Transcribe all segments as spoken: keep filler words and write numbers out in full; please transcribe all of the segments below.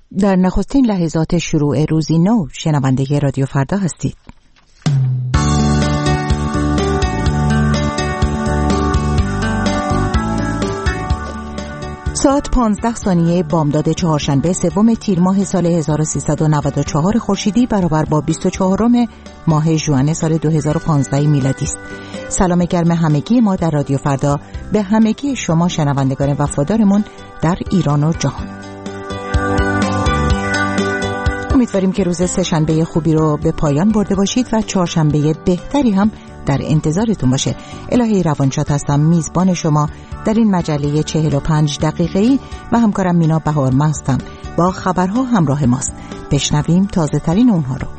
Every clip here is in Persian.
در نخستین لحظات شروع روزی نو شنونده رادیو فردا هستید. ساعت پانزده ثانیه بامداد چهارشنبه سوم تیر ماه سال هزار و سیصد و نود و چهار خورشیدی برابر با بیست و چهارم ماه ژوئن سال دو هزار و پانزده میلادی است. سلام گرم همگی ما در رادیو فردا به همگی شما شنوندگان وفادارمون در ایران و جهان. امیدواریم که روز سه‌شنبه خوبی رو به پایان برده باشید و چهارشنبه بهتری هم در انتظارتون باشه. الهی روانشاد هستم، میزبان شما در این مجله چهل و پنج دقیقه‌ای و همکارم مینا بهارم هستم. با خبرها همراه ماست. بشنویم تازه ترین اونها رو.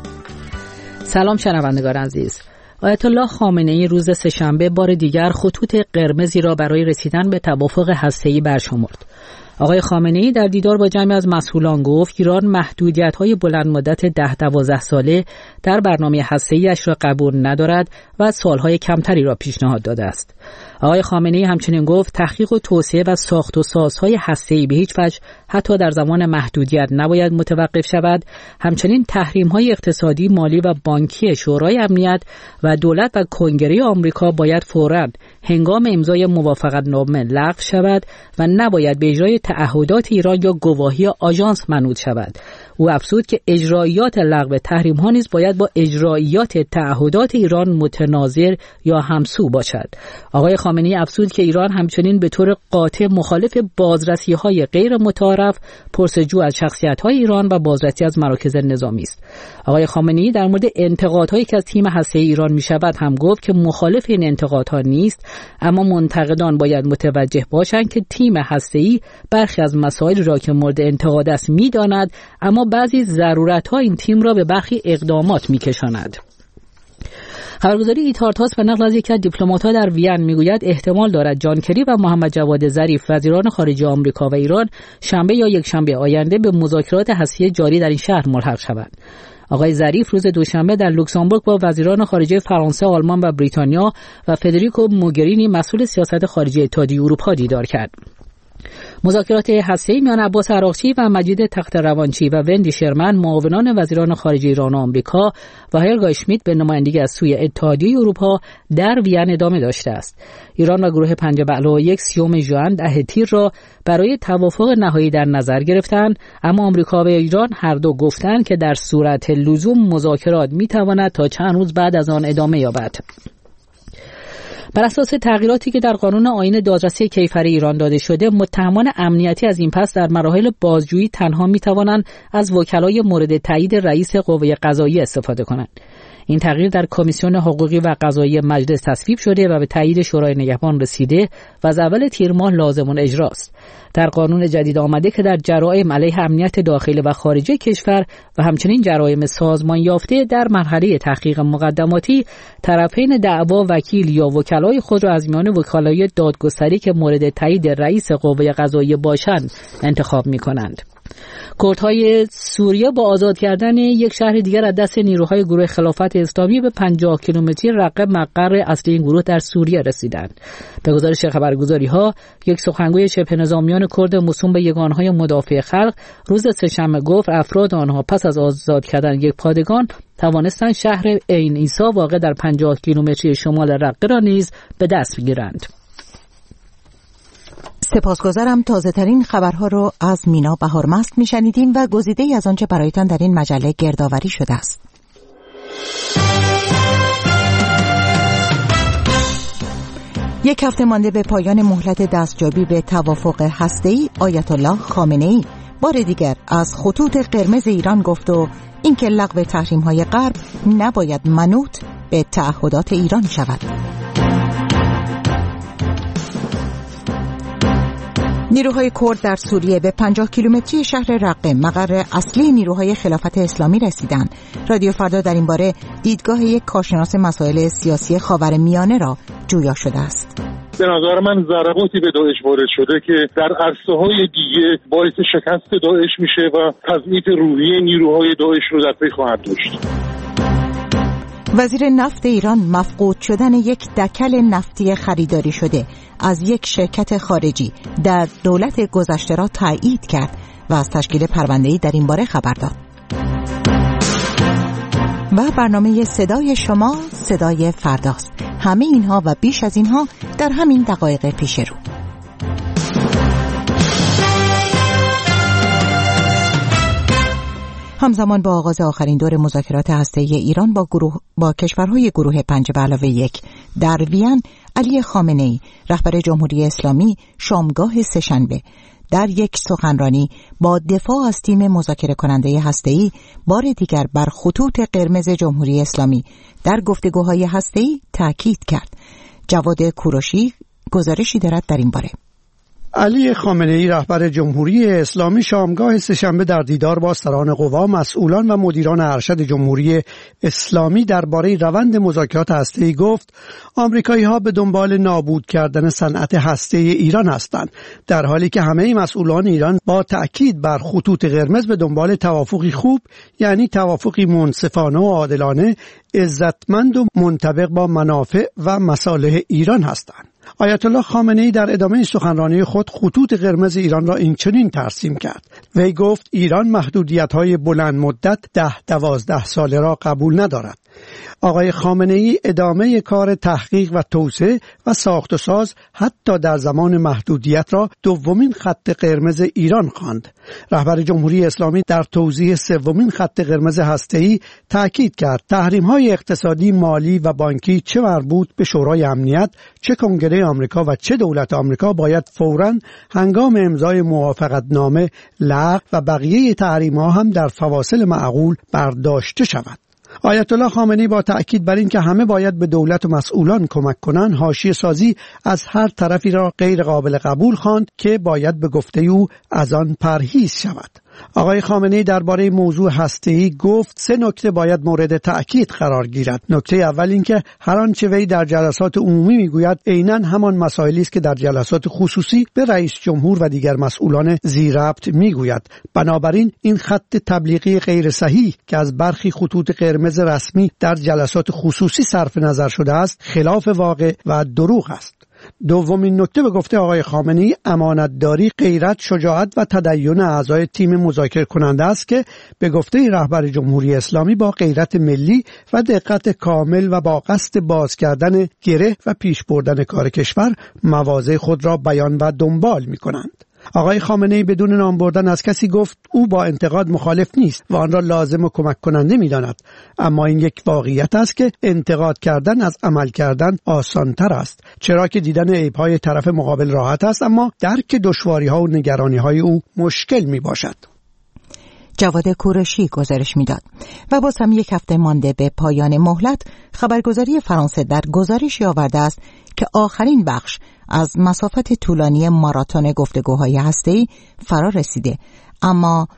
سلام شنوندگان عزیز. آیت الله خامنه‌ای روز سه‌شنبه بار دیگر خطوط قرمزی را برای رسیدن به توافق هسته‌ای برشمرد. آقای خامنه‌ای در دیدار با جمعی از مسئولان گفت ایران محدودیت‌های بلند مدت ده دوازده ساله در برنامه هسته‌ای‌اش را قبول ندارد و سالهای کمتری را پیشنهاد داده است. آقای خامنه‌ای همچنین گفت تحقیق و توسعه و ساخت و سازهای هسته‌ای به هیچ وجه حتی در زمان محدودیت نباید متوقف شود. همچنین تحریم‌های اقتصادی، مالی و بانکی شورای امنیت و دولت و کنگره آمریکا باید فوراً هنگام امضای موافقتنامه لغو شود و نباید به اجرای تعهدات ایران یا گواهی آژانس منوط شود. او افزود که اجرایات لغو تحریم‌ها نیز باید با اجرایات تعهدات ایران متناظر یا همسو باشد. آقای خامنه‌ای افزود که ایران همچنین به طور قاطع مخالف بازرسی‌های غیر متعارف، پرسجو از شخصیت‌های ایران و بازرسی از مراکز نظامی است. آقای خامنه‌ای در مورد انتقادهایی که از تیم هسته‌ای ایران می‌شود هم گفت که مخالف این انتقادها نیست، اما منتقدان باید متوجه باشند که تیم هسته‌ای برخی از مسائل را که مورد انتقاد است می‌داند، اما بعضی ضرورت‌ها این تیم را به برخی اقدامات می‌کشاند. خبرگزاری ایتارتاس به نقل از یکی از دیپلمات‌ها در وین میگوید احتمال دارد جان کری و محمد جواد ظریف وزیران خارجه آمریکا و ایران شنبه یا یک شنبه آینده به مذاکرات هسته‌ای جاری در این شهر ملحق شوند. آقای ظریف روز دوشنبه در لوکزامبورگ با وزیران خارجه فرانسه، آلمان و بریتانیا و فدریکو موگرینی مسئول سیاست خارجه اتحادیه اروپا دیدار کرد. مذاکرات هسته‌ای میان عباس عراقچی و مجید تخت‌روانچی و وندی شرمن معاونان وزیران خارجه ایران و آمریکا و هلگا اشمیت به نمایندگی از سوی اتحادیه اروپا در وین ادامه داشته است. ایران و گروه پنج بهلو یک سیوم ژوئن ده تیر را برای توافق نهایی در نظر گرفتند، اما آمریکا و ایران هر دو گفتند که در صورت لزوم مذاکرات میتواند تا چند روز بعد از آن ادامه یابد. بر اساس تغییراتی که در قانون آیین دادرسی کیفری ایران داده شده، متهمان امنیتی از این پس در مراحل بازجویی تنها می‌توانند از وکلای مورد تایید رئیس قوه قضاییه استفاده کنند. این تغییر در کمیسیون حقوقی و قضایی مجلس تصویب شده و به تایید شورای نگهبان رسیده و از اول تیر ماه لازم الاجراست. در قانون جدید آمده که در جرائم علیه امنیت داخلی و خارجی کشور و همچنین جرایم سازمان یافته در مرحله تحقیق مقدماتی، طرفین دعوا وکیل یا وکلای خود را از میان وکلای دادگستری که مورد تایید رئیس قوه قضاییه باشند انتخاب می‌کنند. کردهای سوریه با آزاد کردن یک شهر دیگر از دست نیروهای گروه خلافت اسلامی به پنجاه کیلومتری رقه مقر اصلی این گروه در سوریه رسیدند. به گزارش خبرگزاری‌ها، یک سخنگوی شبه نظامیان کرد موسوم به یگانهای مدافع خلق روز سه‌شنبه گفت افراد آنها پس از آزاد کردن یک پادگان توانستند شهر عین عیسی واقع در پنجاه کیلومتری شمال رقه را نیز به دست بگیرند. سپاسگزارم. تازه ترین خبرها رو از مینا بهارمست میشنیدیم و گزیده ای از آنچه برایتان در این مجله گردآوری شده است. یک هفته مانده به پایان مهلت دستیابی به توافق هسته‌ای، آیت الله خامنه‌ای بار دیگر از خطوط قرمز ایران گفت و اینکه لغو تحریم‌های غرب نباید منوط به تعهدات ایران شود. نیروهای کرد در سوریه به پنجاه کیلومتری شهر رقه مقر اصلی نیروهای خلافت اسلامی رسیدند. رادیو فردا در این باره دیدگاه یک کارشناس مسائل سیاسی خاورمیانه را جویا شده است. به نظر من ضرباتی به داعش وارد شده که در عرصه‌های دیگه باعث شکست داعش میشه و تضعیف روحی نیروهای داعش رو در پی خواهد داشت. وزیر نفت ایران مفقود شدن یک دکل نفتی خریداری شده از یک شرکت خارجی در دولت گذشته را تایید کرد و از تشکیل پرونده‌ای در این باره خبر داد. و برنامه صدای شما صدای فرداست. همه اینها و بیش از اینها در همین دقایق پیش رو. همزمان با آغاز آخرین دور مذاکرات هسته‌ای ایران با گروه با کشورهای گروه پنج به علاوه یک در وین، علی خامنه‌ای رهبر جمهوری اسلامی شامگاه سه‌شنبه در یک سخنرانی با دفاع از تیم مذاکره کننده هسته‌ای بار دیگر بر خطوط قرمز جمهوری اسلامی در گفتگوهای هسته‌ای تاکید کرد. جواد کوروشی گزارشی دارد در این باره. علی خامنه‌ای رهبر جمهوری اسلامی شامگاه سه‌شنبه در دیدار با سران قوا، مسئولان و مدیران ارشد جمهوری اسلامی درباره روند مذاکرات هسته‌ای گفت آمریکایی‌ها به دنبال نابود کردن صنعت هسته‌ای ایران هستند، در حالی که همه مسئولان ایران با تأکید بر خطوط قرمز به دنبال توافقی خوب، یعنی توافقی منصفانه و عادلانه، عزتمند و منطبق با منافع و مصالح ایران هستند. آیت الله خامنه‌ای در ادامه سخنرانی خود خطوط قرمز ایران را اینچنین ترسیم کرد. وی گفت ایران محدودیت‌های بلند مدت ده دوازده ساله را قبول ندارد. آقای خامنه‌ای ادامه کار تحقیق و توسعه و ساخت و ساز حتی در زمان محدودیت را دومین خط قرمز ایران خواند. رهبر جمهوری اسلامی در توضیح سومین خط قرمز هسته‌ای تاکید کرد تحریم‌های اقتصادی، مالی و بانکی چه مربوط به شورای امنیت، چه کنگره آمریکا و چه دولت آمریکا باید فوراً هنگام امضای موافقتنامه لغو و بقیه تحریم‌ها هم در فواصل معقول برداشته شود. آیت الله خامنه‌ای با تأکید بر این که همه باید به دولت و مسئولان کمک کنند، حاشیه سازی از هر طرفی را غیر قابل قبول خواند که باید به گفته او از آن پرهیز شود. آقای خامنه‌ای درباره موضوع هسته‌ای گفت سه نکته باید مورد تأکید قرار گیرد. نکته اول این که هر آنچه وی در جلسات عمومی میگوید عیناً همان مسائلی است که در جلسات خصوصی به رئیس جمهور و دیگر مسئولان ذی‌ربط میگوید. بنابراین این خط تبلیغی غیر صحیح که از برخی خطوط قرمز رسمی در جلسات خصوصی صرف نظر شده است خلاف واقع و دروغ است. دومین نکته به گفته آقای خامنه‌ای امانتداری، غیرت، شجاعت و تدین اعضای تیم مذاکره کننده است که به گفته رهبر جمهوری اسلامی با غیرت ملی و دقت کامل و با قصد باز کردن گره و پیش بردن کار کشور مواضع خود را بیان و دنبال می‌کنند. آقای خامنه‌ای بدون نام بردن از کسی گفت او با انتقاد مخالف نیست و آن را لازم و کمک کننده می‌داند، اما این یک واقعیت است که انتقاد کردن از عمل کردن آسان‌تر است، چرا که دیدن عیب‌های طرف مقابل راحت است اما درک دشواری‌ها و نگرانی‌های او مشکل می‌باشد. جواد کوروشی گزارش میداد. و باز هم یک هفته مانده به پایان مهلت، خبرگزاری فرانسه در گزارشی آورده است که آخرین بخش از مسافت طولانی ماراتون گفتگوهای هسته‌ای فرا رسیده، اما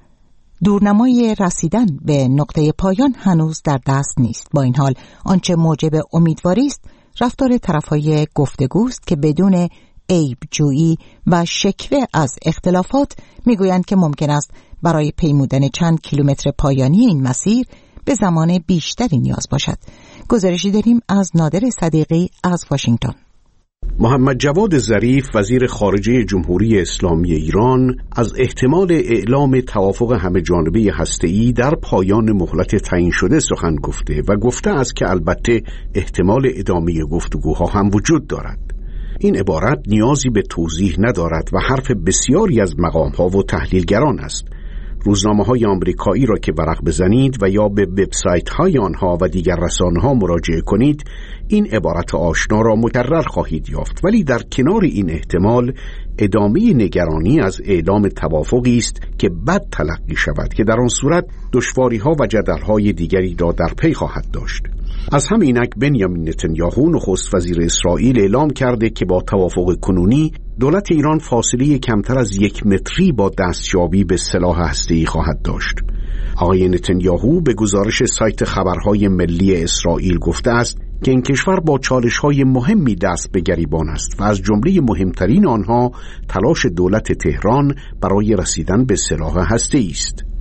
دورنمای رسیدن به نقطه پایان هنوز در دست نیست. با این حال آنچه موجب امیدواری است رفتار طرفهای گفتگوست که بدون عیب جویی و شکوه از اختلافات میگویند که ممکن است برای پیمودن چند کیلومتر پایانی این مسیر به زمان بیشتری نیاز باشد. گزارشی داریم از نادر صدیقی از واشنگتن. محمد جواد ظریف وزیر خارجه جمهوری اسلامی ایران از احتمال اعلام توافق همه جانبه هسته‌ای در پایان مهلت تعیین شده سخن گفته و گفته است که البته احتمال ادامه گفتگوها هم وجود دارد. این عبارت نیازی به توضیح ندارد و حرف بسیاری از مقام‌ها و تحلیلگران است. روزنامه‌های آمریکایی را که ورق بزنید و یا به وبسایت‌های آنها و دیگر رسانه‌ها مراجعه کنید، این عبارت آشنا را مکرر خواهید یافت. ولی در کنار این احتمال ادامه نگرانی از اعلام توافقی است که بد تلقی شود که در آن صورت دشواری‌ها و جدل‌های دیگری را در پی خواهد داشت. از همینک بنیامین نتانیاهو نخست وزیر اسرائیل اعلام کرده که با توافق کنونی دولت ایران فاصله کمتر از یک متری با دستیابی به سلاح هسته‌ای خواهد داشت. آقای نتانیاهو به گزارش سایت خبرهای ملی اسرائیل گفته است که این کشور با چالش‌های مهمی دست به گریبان است و از جمله مهمترین آنها تلاش دولت تهران برای رسیدن به سلاح هسته‌ای است.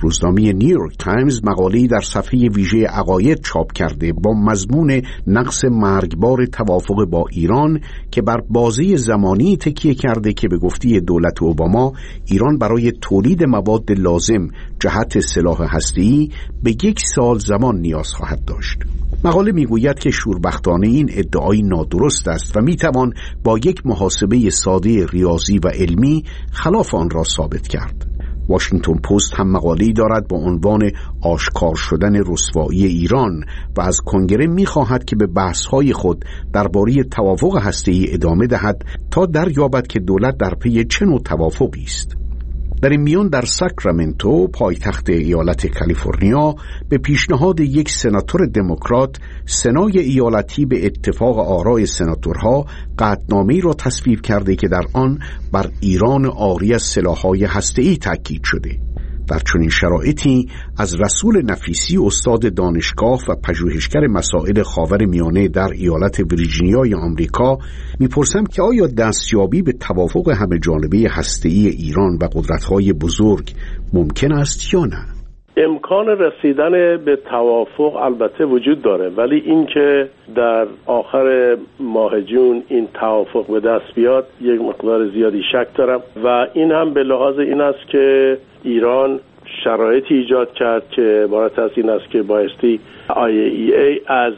روزنامه نیویورک تایمز مقاله‌ای در صفحه ویژه عقاید چاپ کرده با مضمون نقص مرگبار توافق با ایران که بر بازه زمانی تکیه کرده که به گفته دولت اوباما ایران برای تولید مواد لازم جهت سلاح هسته‌ای به یک سال زمان نیاز خواهد داشت. مقاله میگوید که شوربختانه این ادعای نادرست است و میتوان با یک محاسبه ساده ریاضی و علمی خلاف آن را ثابت کرد. واشنگتن پست هم مقاله‌ای دارد با عنوان آشکار شدن رسوایی ایران و از کنگره می‌خواهد که به بحث‌های خود درباره توافق هسته‌ای ادامه دهد تا دریابد که دولت در پی چه نوع توافقی است. در این میان در ساکرامنتو پایتخت ایالت کالیفرنیا به پیشنهاد یک سناتور دموکرات سنای ایالتی به اتفاق آراء سناتورها قطعنامه‌ای را تصویب کرده که در آن بر ایران عاری از سلاح‌های هسته‌ای تاکید شده. در چنین شرایطی از رسول نفیسی استاد دانشگاه و پژوهشگر مسائل خاورمیانه در ایالت ویرجینیای آمریکا میپرسم که آیا دستیابی به توافق همه جانبه هسته‌ای ایران و قدرت‌های بزرگ ممکن است یا نه؟ امکان رسیدن به توافق البته وجود داره، ولی اینکه در آخر ماه جون این توافق به دست بیاد یک مقدار زیادی شک دارم و این هم به لحاظ این است که ایران شرایطی ایجاد کرد که عبارت از این است که بایستی آی ای ای از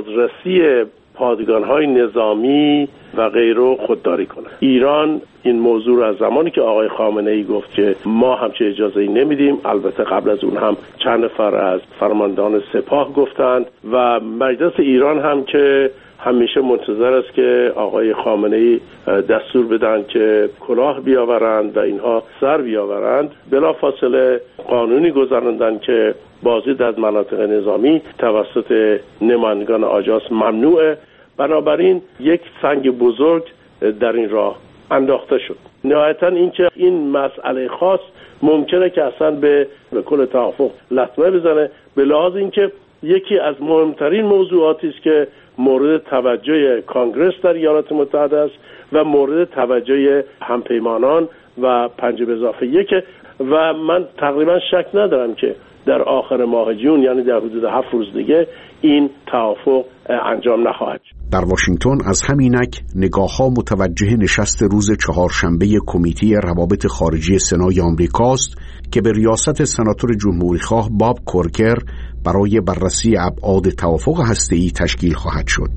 بازرسی پادگان‌های نظامی و غیره خودداری کنه. ایران این موضوع از زمانی که آقای خامنه‌ای گفت که ما همچه اجازه‌ای نمیدیم، البته قبل از اون هم چند نفر از فرماندهان سپاه گفتند و مجلس ایران هم که همیشه منتظر است که آقای خامنه‌ای دستور بدن که کلاه بیاورند و اینها سر بیاورند، بلافاصله قانونی گذراندن که بازدید از مناطق نظامی توسط نمایندگان آجاس ممنوعه. بنابراین یک سنگ بزرگ در این راه انداخته شد. نهایتاً اینکه این مسئله خاص ممکنه که اصلا به کل توافق لطمه بزنه، به لحاظ اینکه یکی از مهمترین موضوعاتی است که مورد توجه کانگرس در ایالات متحده است و مورد توجه همپیمانان و پنج به اضافه یک و من تقریبا شک ندارم که در آخر ماه جون، یعنی در حدود هفت روز دیگه، این توافق انجام نخواهد شد. در واشنگتن از همینک نگاه‌ها متوجه نشست روز چهارشنبه کمیته روابط خارجی سنای آمریکاست که به ریاست سناتور جمهوریخواه باب کورکر برای بررسی ابعاد توافق هسته‌ای تشکیل خواهد شد.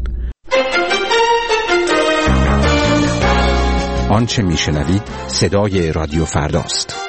آنچه میشنوید صدای رادیو فرداست.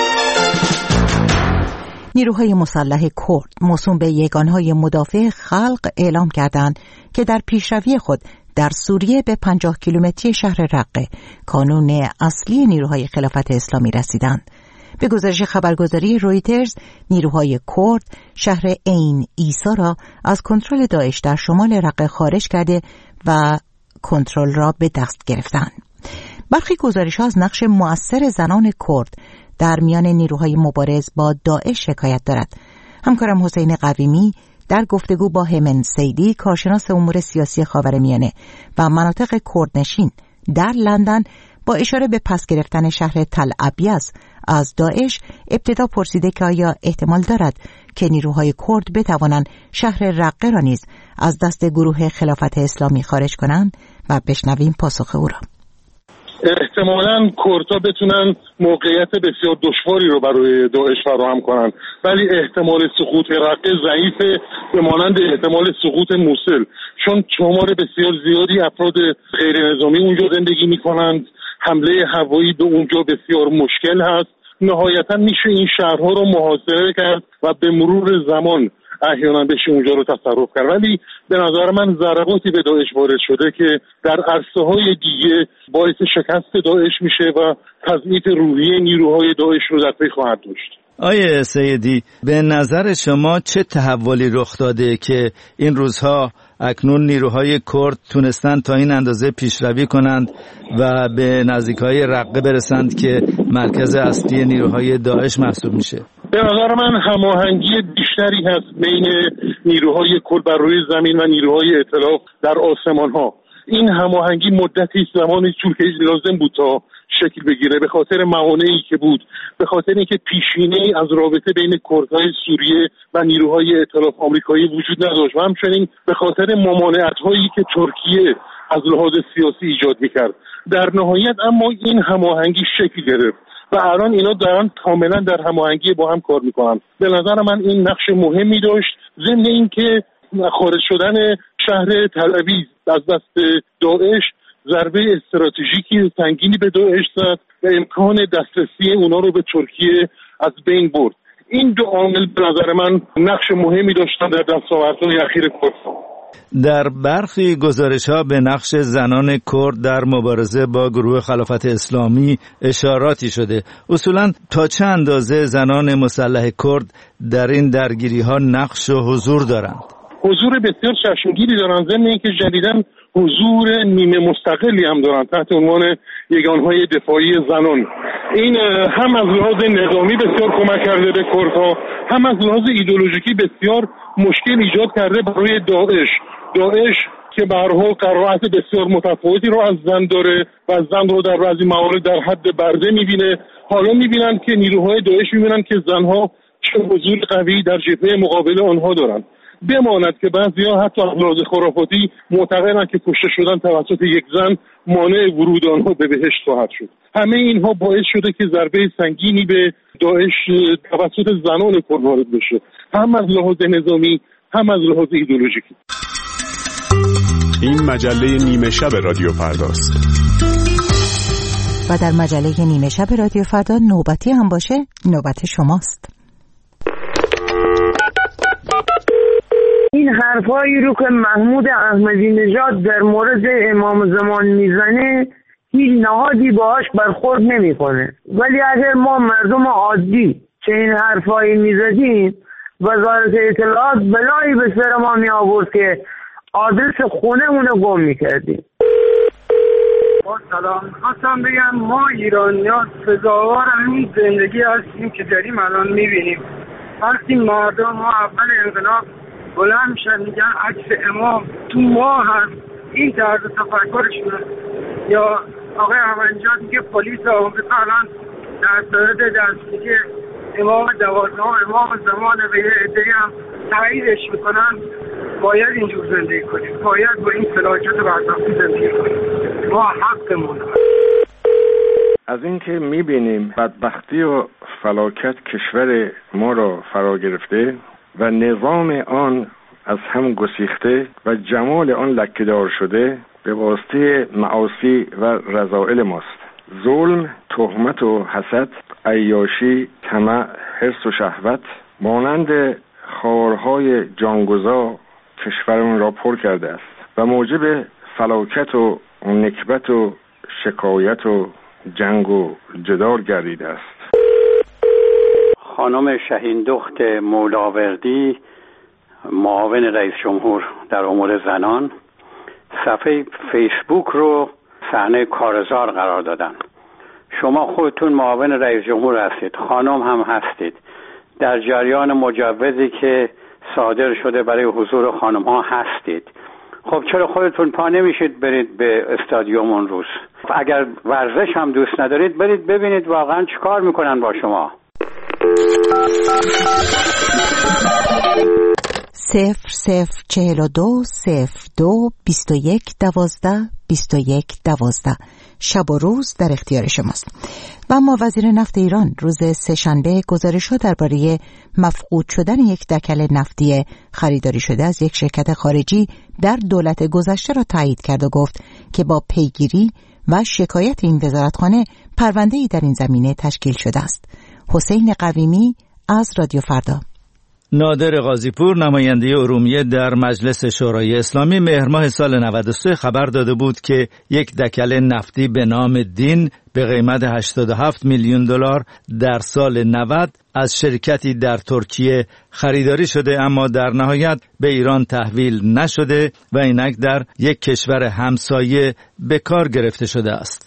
نیروهای مسلح کرد موسوم به یگانهای مدافع خلق اعلام کردند که در پیشروی خود در سوریه به پنجاه کیلومتری شهر رقه، کانون اصلی نیروهای خلافت اسلامی، رسیدند. به گزارش خبرگزاری رویترز، نیروهای کرد شهر عین عیسی را از کنترل داعش در شمال رقه خارج کرده و کنترل را به دست گرفتند. برخی گزارش‌ها از نقش مؤثر زنان کرد در میان نیروهای مبارز با داعش شکایت دارد. همکارم حسین قویمی در گفتگو با همن سیدی، کارشناس امور سیاسی خاورمیانه و مناطق کردنشین در لندن، با اشاره به پس گرفتن شهر تل ابیض از داعش ابتدا پرسیده که آیا احتمال دارد که نیروهای کرد بتوانند شهر رقه را نیز از دست گروه خلافت اسلامی خارج کنند و بشنویم پاسخ او را. احتمالاً کردها بتونن موقعیت بسیار دشواری رو برای داعش فراهم کنن، ولی احتمال سقوط رقه ضعیفه به مانند احتمال سقوط موصل، چون شمار بسیار زیادی افراد غیر نظامی اونجا زندگی میکنند. حمله هوایی به اونجا بسیار مشکل هست. نهایتاً میشه این شهرها رو محاصره کرد و به مرور زمان احیانا بشه اونجا رو تصرف کرد، ولی به نظر من ضرباتی به داعش وارد شده که در عرصه‌های دیگه باعث شکست داعش میشه و تضعیف روحیه نیروهای داعش رو در پی خواهد داشت. آیه سیدی، به نظر شما چه تحولی رخ داده که این روزها اکنون نیروهای کرد تونستند تا این اندازه پیشروی کنند و به نزدیکای رقه برسند که مرکز اصلی نیروهای داعش محسوب میشه؟ به نظر من هماهنگی بیشتری هست بین نیروهای کرد بر روی زمین و نیروهای ائتلاف در آسمان ها. این هماهنگی مدتی زمانی طول کشید لازم بود تا شکل بگیره، به خاطر موانعی که بود، به خاطر اینکه پیشینه‌ای از رابطه بین کردهای سوریه و نیروهای ائتلاف آمریکایی وجود نداشت و همچنین به خاطر ممانعت‌هایی که ترکیه از لحاظ سیاسی ایجاد می‌کرد. در نهایت اما این هماهنگی شکل گرفت و الان اینا دارن کاملا در هماهنگی با هم کار میکنن. به نظر من این نقش مهمی داشت، ضمن اینکه خارج شدن شهر تل ابیب از دست داعش ضربه استراتژیکی سنگینی به داعش زد و امکان دسترسی اونا رو به ترکیه از بین برد. این دو عامل به نظر من نقش مهمی داشتن در دستاوردهای اخیر کردستان. در برخی گزارش‌ها به نقش زنان کرد در مبارزه با گروه خلافت اسلامی اشاراتی شده. اصولاً تا چه اندازه زنان مسلح کرد در این درگیری‌ها نقش و حضور دارند؟ حضور بسیار چشمگیری دارند، ضمن اینکه جدیداً حضور نیمه مستقلی هم دارند تحت عنوان یگانهای دفاعی زنان. این هم از لحاظ نظامی بسیار کمک کرده به کردها، هم از لحاظ ایدئولوژیکی بسیار مشکل ایجاد کرده برای داعش. داعش که به هر حال قرائت بسیار متفاوتی رو از زن داره و از زن رو در بعضی موارد در حد برده میبینه، حالا میبینن که نیروهای داعش میبینن که زنها چه حضور قوی در جبهه مقابل آنها دارن. بماند که بعضی‌ها حتی از لحاظ خرافاتی معتقدند که کشته شدن توسط یک زن مانع ورود آنها به بهشت خواهد شد. همه اینها باعث شده که ضربه سنگینی به داعش توسط زنان کرد وارد بشه، هم از لحاظ نظامی هم از لحاظ ایدئولوژیکی. این مجله نیمه شب رادیو فرداست. و در مجله نیمه شب رادیو فردا نوبتی هم باشه، نوبت شماست. این حرفایی رو که محمود احمدی نژاد در مورد امام زمان میزنه هیچ نهادی باهاش برخورد نمیکنه، ولی اگر ما مردم عادی چه این حرفایی میزدیم وزارت اطلاعات بلایی به سر ما می آورد که آدرس خونه اونو گم میکردیم. با سلام خواستم بگم ما ایرانی‌ها سزاوار همین زندگی هستیم که داریم الان میبینیم. وقتی مردم ما اول انقلاب بلند میشن میگن عکس امام تو ما هست، این طرز تفکرشونه. یا آقای احمدی‌نژاد میگه پلیس آمریکا الان در صدد دستگیری امام دوازدهم امام زمان به یه عده‌ای هم تاییدش میکنن. باید اینجور زندگی کنیم، باید با این فلاکت برزخی زندگی کنیم، ما حقمون. از اینکه میبینیم بدبختی و فلاکت کشور ما را فرا گرفته و نظام آن از هم گسیخته و جمال آن لکه‌دار شده به واسطه معاصی و رذائل ماست. ظلم، تهمت و حسد، عیاشی، طمع، حرص و شهوت مانند خارهای جانگزا کشورمون را پر کرده است و موجب فلاکت و نکبت و شکایت و جنگ و جدال گردیده است. خانم شهین دخت مولاوردی، معاون رئیس جمهور در امور زنان، صفحه فیسبوک رو صحنه کارزار قرار دادن. شما خودتون معاون رئیس جمهور هستید، خانم هم هستید، در جریان مجوزی که صادر شده برای حضور خانم ها هستید. خب چرا خودتون پا نمیشید برید به استادیوم اون روز؟ اگر ورزش هم دوست ندارید برید ببینید واقعا چیکار میکنن با شما. صفر صفر چهل و دو صفر دو بیست و یک دوازده بیست و یک دوازده شب و روز در اختیار شماست. و اما وزیر نفت ایران روز سه‌شنبه گزارش‌ها درباره مفقود شدن یک دکل نفتی خریداری شده از یک شرکت خارجی در دولت گذشته را تایید کرد و گفت که با پیگیری و شکایت این وزارتخانه پرونده‌ای در این زمینه تشکیل شده است. حسین قویمی از رادیو فردا. نادر قاضی‌پور نماینده ارومیه در مجلس شورای اسلامی مهر ماه سال نود و سه خبر داده بود که یک دکل نفتی به نام دین به قیمت هشتاد و هفت میلیون دلار در سال نود از شرکتی در ترکیه خریداری شده، اما در نهایت به ایران تحویل نشده و اینک در یک کشور همسایه به کار گرفته شده است.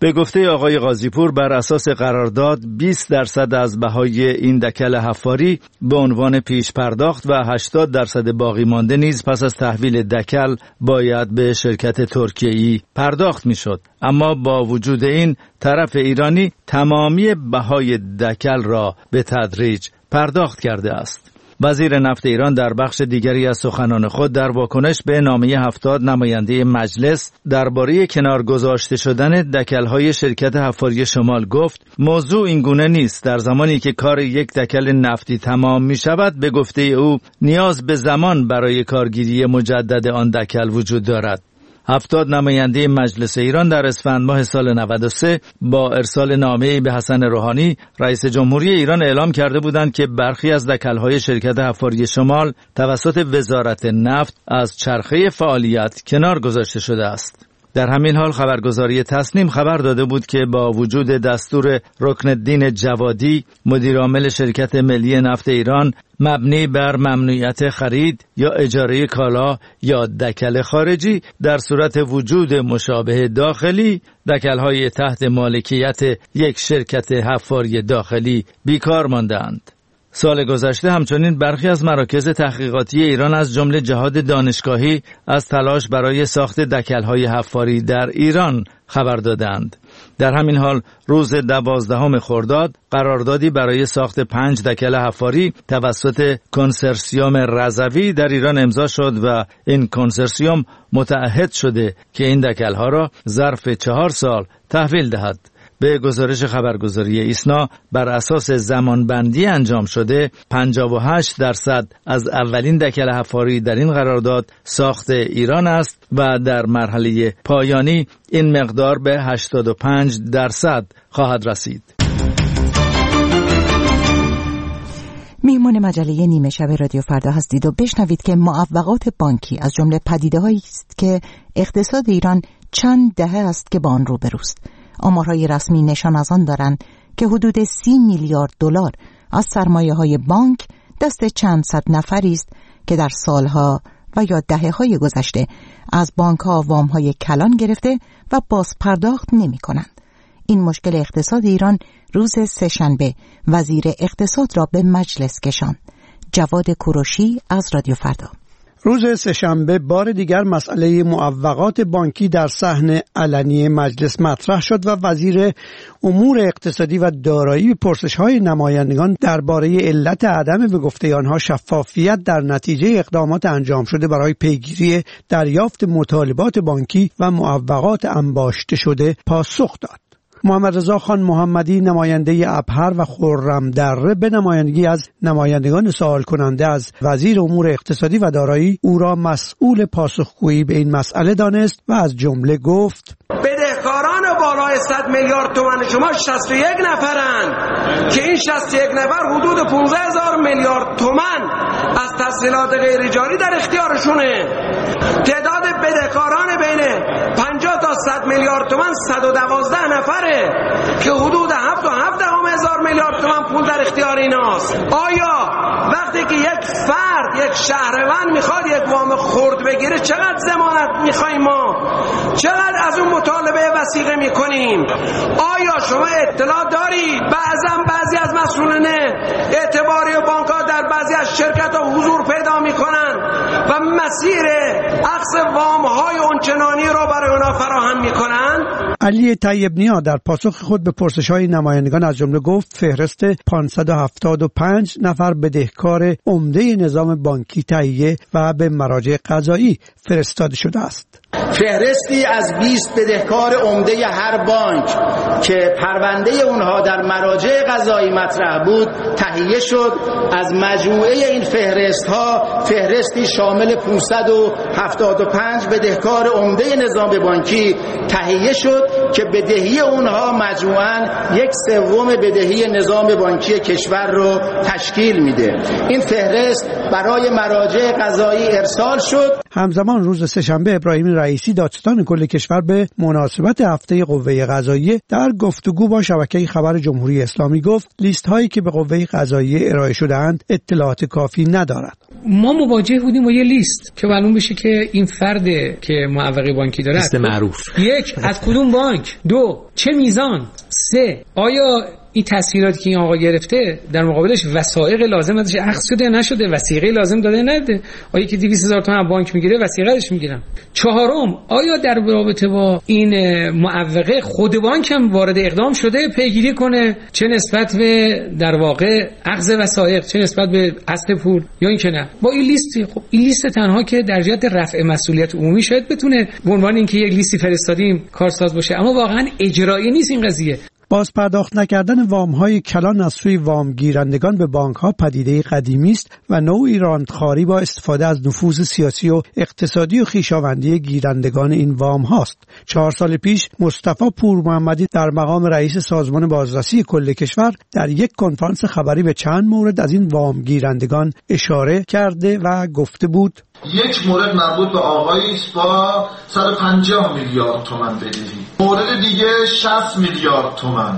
به گفته آقای قاضی‌پور بر اساس قرارداد بیست درصد از بهای این دکل حفاری به عنوان پیش پرداخت و هشتاد درصد باقی مانده نیز پس از تحویل دکل باید به شرکت ترکیه‌ای پرداخت میشد. اما با وجود این طرف ایرانی تمامی بهای دکل را به تدریج پرداخت کرده است. وزیر نفت ایران در بخش دیگری از سخنان خود در واکنش به نامه هفتاد نماینده مجلس درباره کنار گذاشته شدن دکل‌های شرکت حفاری شمال گفت موضوع این گونه نیست. در زمانی که کار یک دکل نفتی تمام می شود به گفته او نیاز به زمان برای کارگیری مجدد آن دکل وجود دارد. هفتاد نماینده مجلس ایران در اسفند ماه سال نود و سه با ارسال نامه‌ای به حسن روحانی رئیس جمهوری ایران اعلام کرده بودند که برخی از دکل‌های شرکت حفاری شمال توسط وزارت نفت از چرخه فعالیت کنار گذاشته شده است. در همین حال خبرگزاری تسنیم خبر داده بود که با وجود دستور رکن الدین جوادی مدیر عامل شرکت ملی نفت ایران مبنی بر ممنوعیت خرید یا اجاره کالا یا دکل خارجی در صورت وجود مشابه داخلی دکل‌های تحت مالکیت یک شرکت حفاری داخلی بیکار ماندند. سال گذشته همچنین برخی از مراکز تحقیقاتی ایران از جمله جهاد دانشگاهی از تلاش برای ساخت دکل‌های حفاری در ایران خبر دادند. در همین حال روز دوازدهم خرداد قراردادی برای ساخت پنج دکل حفاری توسط کنسرسیوم رضوی در ایران امضا شد و این کنسرسیوم متعهد شده که این دکل‌ها را ظرف چهار سال تحویل دهد. به گزارش خبرگزاری ایسنا بر اساس زمانبندی انجام شده پنجاه و هشت درصد از اولین دکل حفاری در این قرارداد ساخت ایران است و در مرحله پایانی این مقدار به هشتاد و پنج درصد خواهد رسید. میهمان مجله نیمه شب رادیو فردا هستید و بشنوید که معوقات بانکی از جمله پدیده‌هایی است که اقتصاد ایران چند دهه است که با آن روبروست. آمارهای رسمی نشان از آن دارند که حدود سی میلیارد دلار از سرمایه‌های بانک دست چند صد نفری است که در سالها و یا دهه‌های گذشته از بانک‌ها وام‌های کلان گرفته و باز پرداخت نمی‌کنند. این مشکل اقتصاد ایران روز سه‌شنبه وزیر اقتصاد را به مجلس کشاند. جواد کوروشی از رادیو فردا. روز سه‌شنبه بار دیگر مسئله معوقات بانکی در صحن علنی مجلس مطرح شد و وزیر امور اقتصادی و دارایی به پرسش‌های نمایندگان درباره علت عدم به گفته آنها شفافیت در نتیجه اقدامات انجام شده برای پیگیری دریافت مطالبات بانکی و معوقات انباشته شده پاسخ داد. محمد رضا خان محمدی نماینده ابهر و خرم دره به نمایندگی از نمایندگان سوال کننده از وزیر امور اقتصادی و دارایی او را مسئول پاسخگویی به این مسئله دانست و از جمله گفت: بدهکاران بالای صد میلیارد تومان شما شصت و یک نفرن که این شصت و یک نفر حدود پانزده هزار میلیارد تومان از تسهیلات غیر جاری در اختیارشونه. تعداد بدهکاران بین پنجاه تا صد میلیارد تومان صد و دوازده نفره که حدود هفت و هفت دهم هزار میلیارد تومان پول در اختیار ایناست. آیا وقتی که یک فرد، یک شهروند میخواد یک وام خرد بگیره چقدر ضمانت میخوایم ما؟ چقدر از اون مطالبه وثیقه میکنیم؟ آیا شما اطلاع داری بعضا بعضی از مسئولین اعتباری و بانک‌ها در بعضی از شرکت‌ها حضور پیدا میکنن و مسیر اخذ وام‌های اونچنانی رو برای اونا فراهم میکنن؟ علی طیب نیا در پاسخ خود به پرسش‌های نمایندگان از جمله گفت فهرست پانصد و هفتاد و پنج نفر بدهکار عمده نظام بانکی تهیه و به مراجع قضایی فرستاده شده است. فهرستی از بیست بدهکار عمده هر بانک که پرونده اونها در مراجع قضایی مطرح بود تهیه شد. از مجموعه این فهرست ها فهرستی شامل پانصد و هفتاد و پنج بدهکار عمده نظام بانکی تهیه شد که بدهی اونها مجموعاً یک سوم بدهی نظام بانکی کشور رو تشکیل میده. این فهرست برای مراجع قضایی ارسال شد. همزمان روز سه‌شنبه ابراهیم رئیسی دادستان کل کشور به مناسبت هفته قوه قضاییه در گفتگو با شبکه خبر جمهوری اسلامی گفت لیست هایی که به قوه قضاییه ارائه شده‌اند اطلاعات کافی ندارد. ما مواجه بودیم با یه لیست که معلوم بشه که این فرد که معوقه بانکی داره لیست معروف یک از کدوم بانک بانک؟ دو، چه میزان؟ سه، آیا این تسهیلاتی که این آقا گرفته در مقابلش وثایق لازم ازش اخذ شده نشده، وثیقه لازم داده نده؟ آیا که دویست هزار تومان بانک میگیره وثیقه‌اش میگیرن؟ چهارم، آیا در رابطه با این معوقه خود بانک هم وارد اقدام شده پیگیری کنه، چه نسبت به در واقع اخذ وثایق، چه نسبت به اصل پول، یا اینکه نه؟ با این لیست، خب این لیست تنها که در جهت رفع مسئولیت عمومی شاید بتونه به عنوان اینکه یک لیستی فرستادیم کارساز باشه، اما واقعا اجرایی نیست این قضیه. باز پرداخت نکردن وام‌های کلان از سوی وام گیرندگان به بانک‌ها پدیده قدیمی است و نوعی راندخواری با استفاده از نفوذ سیاسی و اقتصادی و خویشاوندی گیرندگان این وام هاست. چهار سال پیش مصطفی پور محمدی در مقام رئیس سازمان بازرسی کل کشور در یک کنفرانس خبری به چند مورد از این وام گیرندگان اشاره کرده و گفته بود: یک مورد مربوط به آقایی است با صد و پنجاه میلیارد تومان بدهی، مورد دیگه شصت میلیارد تومان،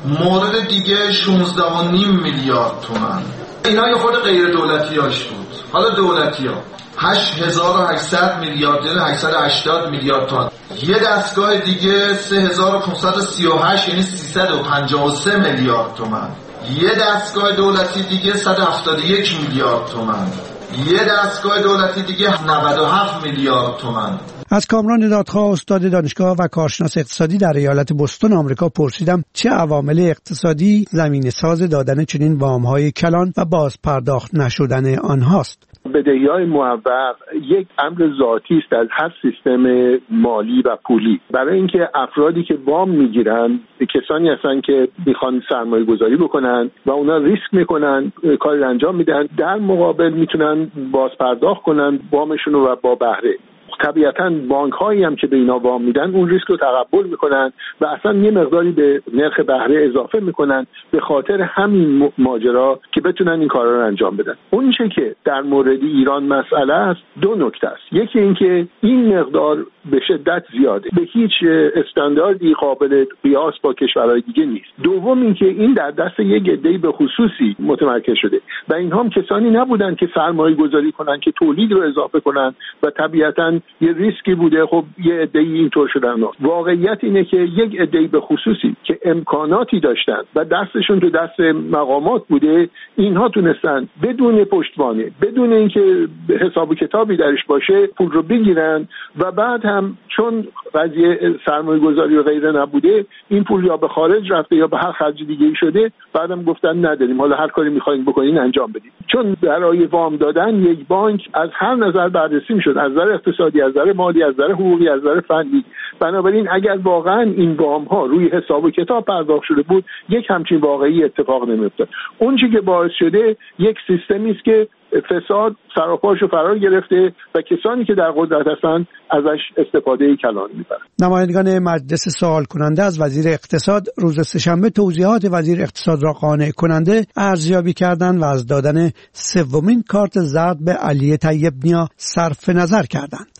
مورد دیگه شانزده و نیم میلیارد تومان. اینا یه خود غیر دولتی هاش بود. حالا دولتی ها هشت هزار و هشتصد میلیارد، یعنی هشتصد و هشتاد میلیارد تومان. یه دستگاه دیگه سه هزار و پانصد و سی و هشت، یعنی سیصد و پنجاه و سه میلیارد تومان. یه دستگاه دولتی دیگه صد و هفتاد و یک میلیارد تومان. یه دستگاه دولتی دیگه نود و هفت میلیارد تومان. از کامران دادخواه استاد دانشگاه و کارشناس اقتصادی در ایالت بوستون آمریکا پرسیدم چه عوامل اقتصادی زمینه ساز دادن چنین وام‌های کلان و باز پرداخت نشدن آنهاست. بدهی‌های معوق یک امر ذاتی است از هر سیستم مالی و پولی. برای اینکه افرادی که وام میگیرن کسانی هستن که میخوان سرمایه گذاری بکنن و اونا ریسک میکنن، کاری انجام میدن، در مقابل میتونن باز پرداخت کنن وامشون رو و با بهره. طبیعتاً بانک هایی هم که به اینا وام میدن اون ریسک رو تقبل میکنن و اصلا یه مقداری به نرخ بهره اضافه میکنن به خاطر همین ماجرا که بتونن این کارا رو انجام بدن. اون چه که در مورد ایران مسئله است دو نکته است. یکی این که این مقدار به شدت زیاده، به هیچ استانداردی قابل قیاس با کشورهای دیگه نیست. دوم این که این در دست یک عده‌ای به خصوصی متمرکز شده و اینها هم کسانی نبودن که سرمایه گذاری کنن، که تولید رو اضافه کنن و طبیعتاً یه ریسکی بوده. خب یه عده‌ای اینطور شدن. واقعیت اینه که یک عده‌ای به خصوصی که امکاناتی داشتن و دستشون تو دست مقامات بوده، اینها تونستن بدون پشتوانه، بدون اینکه حساب و کتابی درش باشه، پول رو بگیرن و بعد هم چون قضیه سرمایه گذاری و غیره نبوده، این پول یا به خارج رفته یا به هر خرج دیگه ای شده. بعدم گفتن نداریم، حالا هر کاری می‌خواید بکنین انجام بدید. چون برای وام دادن یک بانک از هر نظر بررسی می‌شد، از نظر اقتصادی، از نظر مالی، از نظر حقوقی، از نظر فنی. بنابراین اگر واقعا این وام ها روی حساب و کتاب پرداخت شده بود، یک همچین واقعی اتفاق نمی‌افتاد. اون چیزی که باعث شده یک سیستمی است که فساد سراپاشو فرار گرفته و کسانی که در قدرت هستند ازش استفاده کلان می‌برند. نمایندگان مجلس سوال کننده از وزیر اقتصاد روز سه‌شنبه توضیحات وزیر اقتصاد را قانع کننده ارزیابی کردند و از دادن سومین کارت زرد به علی طیب نیا صرف نظر کردند.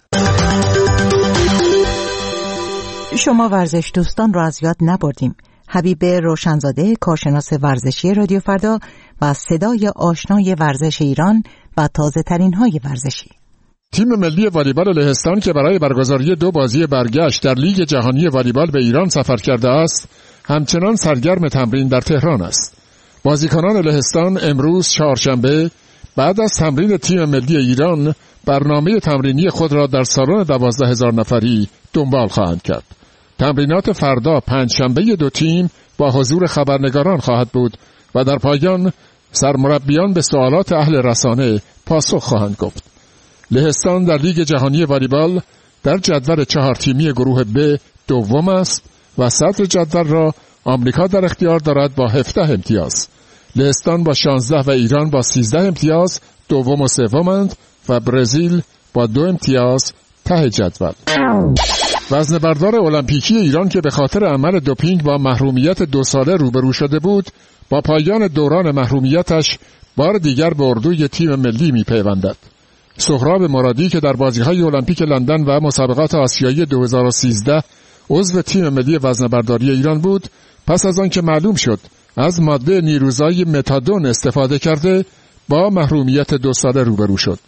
شما ورزش دوستان را از یاد نبردیم. حبیب روشنزاده، کارشناس ورزشی رادیو فردا و صدای آشنای ورزش ایران و تازه ترین های ورزشی. تیم ملی والیبال لهستان که برای برگزاری دو بازی برگشت در لیگ جهانی والیبال به ایران سفر کرده است، همچنان سرگرم تمرین در تهران است. بازیکنان لهستان امروز چهارشنبه بعد از تمرین تیم ملی ایران برنامه تمرینی خود را در سالن دوازده هزار نفری دنبال خواهند کرد. تمرینات فردا پنجشنبه دو تیم با حضور خبرنگاران خواهد بود و در پایان سرمربیان به سوالات اهل رسانه پاسخ خواهند گفت. لهستان در لیگ جهانی والیبال در جدول چهار تیمی گروه ب دوم است و صدر جدول را آمریکا در اختیار دارد با هفده امتیاز. لهستان با شانزده و ایران با سیزده امتیاز دوم و سومند و برزیل با دو امتیاز ته جدول. وزنه‌بردار المپیکی ایران که به خاطر عمل دوپینگ با محرومیت دو ساله روبرو شده بود، با پایان دوران محرومیتش بار دیگر به اردوی تیم ملی می‌پیوندد. سهراب مرادی که در بازی‌های المپیک لندن و مسابقات آسیایی دو هزار و سیزده عضو تیم ملی وزنه‌برداری ایران بود، پس از آن که معلوم شد از ماده نیروزای متادون استفاده کرده، با محرومیت دو ساله روبرو شد.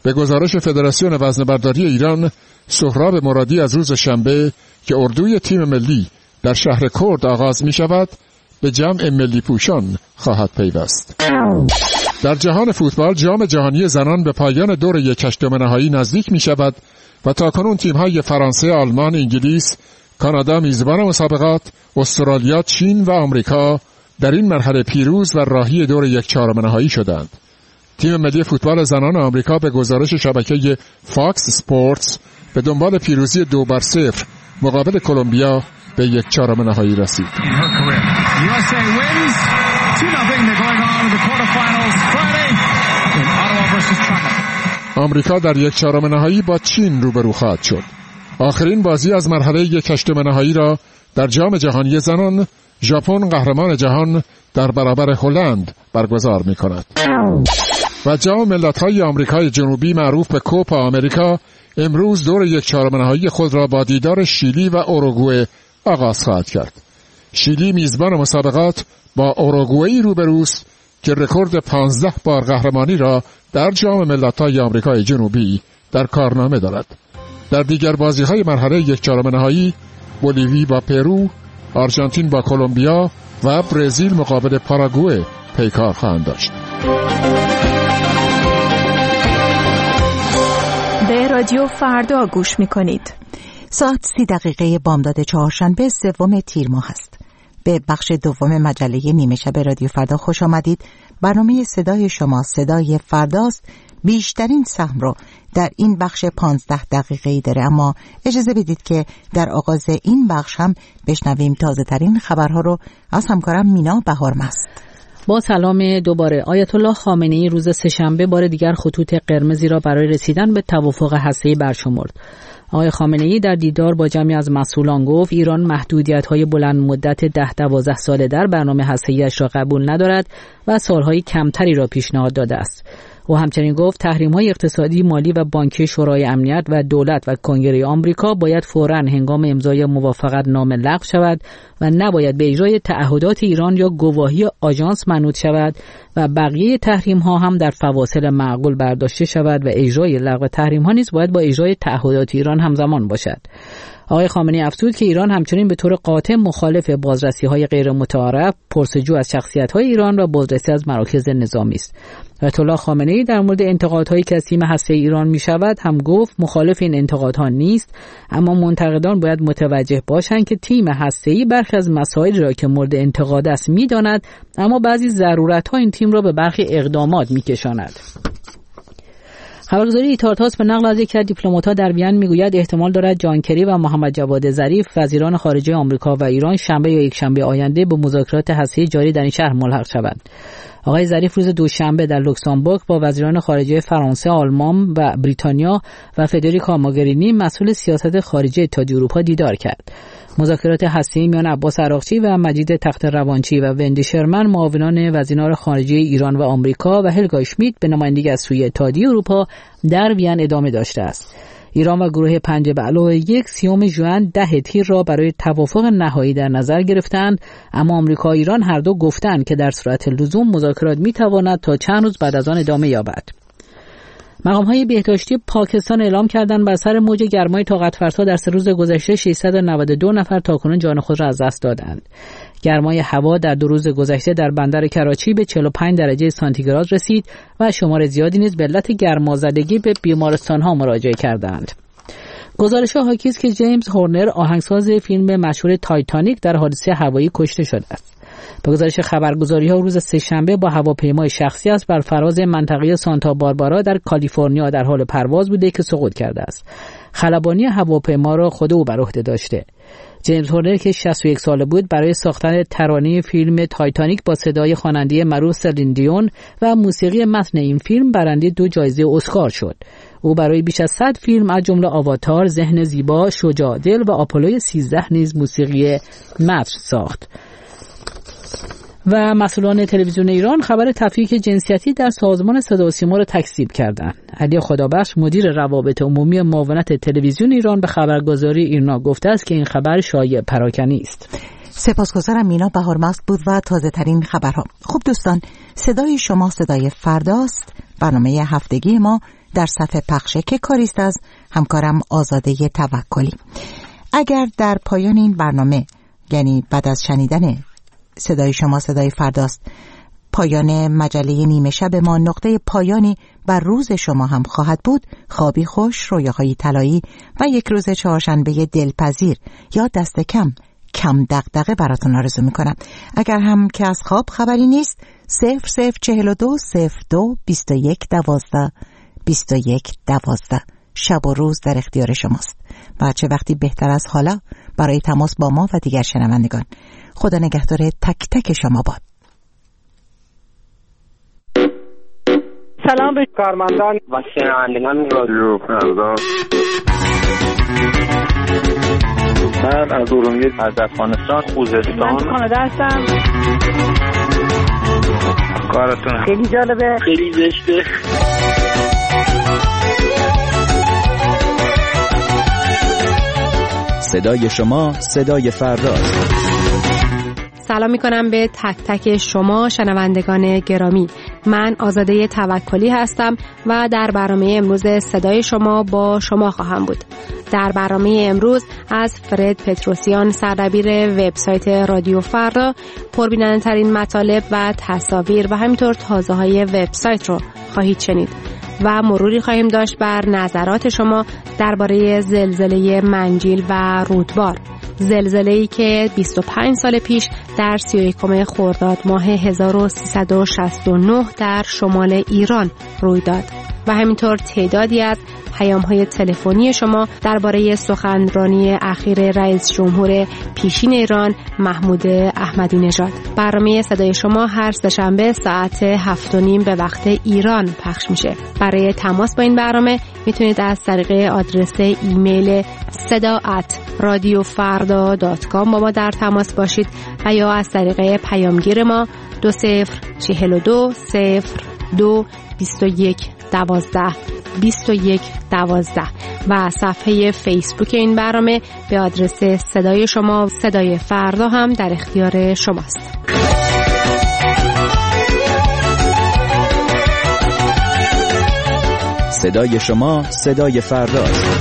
به گزارش فدراسیون وزنه‌برداری ایران، سهراب مرادی از روز شنبه که اردوی تیم ملی در شهر کرد آغاز می شود به جمع ملی پوشان خواهد پیوست. در جهان فوتبال، جام جهانی زنان به پایان دور یک هشتم نهایی نزدیک می شود و تاکنون تیم‌های فرانسه، آلمان، انگلیس، کانادا میزبان مسابقات، استرالیا، چین و آمریکا در این مرحله پیروز و راهی دور یک چهارم نهایی شدند. تیم ملی فوتبال زنان آمریکا به گزارش شبکه فاکس اسپورتس به دنبال پیروزی دو بر صفر مقابل کلمبیا به یک چهارم نهایی رسید. آمریکا در یک چهارم نهایی با چین روبرو خواهد شد. آخرین بازی از مرحله یک هشتم نهایی را در جام جهانی زنان ژاپن قهرمان جهان در برابر هلند برگزار می کند. و جام ملت‌های آمریکای جنوبی معروف به کوپا آمریکا امروز دور یک چهارم نهایی خود را با دیدار شیلی و اوروگوئه آغاز خواهد کرد. شیلی میزبان مسابقات با اوروگوئه روبروست که رکورد پانزده بار قهرمانی را در جام ملت‌های آمریکای جنوبی در کارنامه دارد. در دیگر بازی‌های مرحله یک چهارم نهایی بولیوی با پرو، آرژانتین با کلمبیا و برزیل مقابل پاراگوئه پیکار خواهند داشت. به رادیو فردا گوش می‌کنید. ساعت سی دقیقه بامداد چهارشنبه سوم تیر ماه است. به بخش دوم مجله نیمه شب رادیو فردا خوش آمدید. برنامه صدای شما صدای فرداست. بیشترین سهم رو در این بخش پانزده دقیقه‌ای داره، اما اجازه بدید که در آغاز این بخش هم بشنویم تازه ترین خبرها رو از همکارم مینا بهارمست. با سلام دوباره. آیت الله خامنه‌ای روز سه‌شنبه بار دیگر خطوط قرمزی را برای رسیدن به توافق هسته‌ای برشمرد. آقای خامنه‌ای در دیدار با جمعی از مسئولان گفت ایران محدودیت‌های بلند مدت ده دوازده ساله در برنامه هسته‌ای‌اش را قبول ندارد و سالهای کمتری را پیشنهاد داده است. او همچنین گفت تحریم‌های اقتصادی، مالی و بانکی شورای امنیت و دولت و کنگره آمریکا باید فوراً هنگام امضای موافقت نامه لغو شود و نباید به اجرای تعهدات ایران یا گواهی آژانس منوط شود و بقیه تحریم‌ها هم در فواصل معقول برداشته شود و اجرای لغو تحریم‌ها نیز باید با اجرای تعهدات ایران همزمان باشد. آقای خامنه‌ای افزود که ایران همچنین به طور قاطع مخالف بازرسی‌های غیر متعارف، پرسجو از شخصیت‌های ایران و بازرسی از مراکز نظامی است. آیت الله خامنه‌ای در مورد انتقادهایی که از تیم هسته‌ای ایران می‌شود هم گفت مخالف این انتقادها نیست، اما منتقدان باید متوجه باشند که تیم هسته‌ای برخی از مسائلی را که مورد انتقاد است می‌داند، اما بعضی ضرورت‌ها این تیم را به برخی اقدامات می‌کشاند. خبرگزاری ایتارتاس به نقل از یکی از دیپلمات‌ها در وین میگوید احتمال دارد جان کری و محمد جواد ظریف وزیران خارجه آمریکا و ایران شنبه یا یک شنبه آینده به مذاکرات هسته‌ای جاری در این شهر ملحق شوند. آقای ظریف روز دوشنبه در لوکزامبورگ با وزیران خارجه فرانسه، آلمان و بریتانیا و فدریکا موگرینی مسئول سیاست خارجه اتحادیه اروپا دیدار کرد. مذاکرات هسته‌ای میان عباس عراقچی و مجید تخت روانچی و وندی شرمن معاونان وزیران خارجه ایران و آمریکا و هلگا اشمیت به نمایندگی از سوی اتحادیه اروپا در وین ادامه داشته است. ایران و گروه پنج به علاوه یک سیوم ژوئن ده تیر را برای توافق نهایی در نظر گرفتند، اما آمریکا و ایران هر دو گفتند که در صورت لزوم مذاکرات میتواند تا چند روز بعد از آن ادامه یابد. مقام‌های بهداشتی پاکستان اعلام کردند بر سر موج گرمای طاقت فرسا در سه روز گذشته ششصد و نود و دو نفر تاکنون جان خود را از دست دادند. گرمای هوا در دو روز گذشته در بندر کراچی به چهل و پنج درجه سانتیگراد رسید و شمار زیادی نیز به علت گرمازدگی به بیمارستان‌ها مراجعه کردند. گزارش‌ها حاکی است که جیمز هورنر آهنگساز فیلم مشهور تایتانیک در حادثه هوایی کشته شده است. به گزارش خبرگزاری‌ها روز سه‌شنبه با هواپیمای شخصی است بر فراز منطقه سانتا باربارا در کالیفرنیا در حال پرواز بوده که سقوط کرده است. خلبانی هواپیما را خود او بر عهده داشته. جیمز هورنر که شصت و یک ساله بود برای ساختن ترانه فیلم تایتانیک با صدای خواننده معروف سلین دیون و موسیقی متن این فیلم برنده دو جایزه اسکار شد. او برای بیش از صد فیلم از جمله آواتار، ذهن زیبا، شجاع دل و آپولو سیزده نیز موسیقی متن ساخت. و مسئولان تلویزیون ایران خبر تفکیک جنسیتی در سازمان صدا و سیما را تکذیب کردند. علی خدابخش مدیر روابط عمومی معاونت تلویزیون ایران به خبرگزاری ایرنا گفته است که این خبر شایع پراکنی است. سپاسگزارم. مینا بهارمست بود و تازه ترین خبرها. خب دوستان، صدای شما صدای فرداست. برنامه هفتگی ما در صفحه پخش که کاریست از همکارم آزاده توکلی. اگر در پایان این برنامه، یعنی بعد از شنیدن صدای شما صدای فرداست، پایان مجله نیمه شب ما نقطه پایانی بر روز شما هم خواهد بود، خوابی خوش، رویاهای طلایی و یک روز چهارشنبه دلپذیر یا دست کم کم دغدغه براتون آرزو میکنم. اگر هم که از خواب خبری نیست، صفر صفر چهل و دو صفر دو بیست و یک دوازده بیست و یک دوازده شب و روز در اختیار شماست و چه وقتی بهتر از حالا برای تماس با ما و دیگر شنوندگان. خدا نگهدار تک تک شما باد. سلام به کارمندان و شنوندگان رادیو فردا. من از ارومیه، از افغانستان، خوزستان. من کانادا هستم. کارتون خیلی جالبه، خیلی زشته. صدای شما صدای فرداست. سلام میکنم به تک تک شما شنوندگان گرامی. من آزاده توکلی هستم و در برنامه امروز صدای شما با شما خواهم بود. در برنامه امروز از فرد پتروسیان، سردبیر وبسایت رادیو فردا، پربیننده ترین مطالب و تصاویر و همینطور تازه های وبسایت رو خواهید شنید و مروری خواهیم داشت بر نظرات شما درباره زلزله منجیل و رودبار، زلزله‌ای که بیست و پنج سال پیش در سی و یکم خرداد ماه هزار و سیصد و شصت و نه در شمال ایران روی داد و همینطور تعدادی از پیام‌های تلفنی شما درباره سخنرانی اخیر رئیس جمهور پیشین ایران محمود احمدی نژاد. برنامه صدای شما هر سه‌شنبه ساعت هفت و نیم به وقت ایران پخش میشه. برای تماس با این برنامه میتونید از طریق آدرس ایمیل صدا ات رادیو فردا دات کام با ما در تماس باشید و یا از طریق پیامگیر ما دو صفر چهل و دو صفر دو بیست و یک دوازده بیست و یک دوازده و صفحه فیسبوک این برنامه به آدرس صدای شما صدای فردا هم در اختیار شماست. صدای شما صدای فرداست.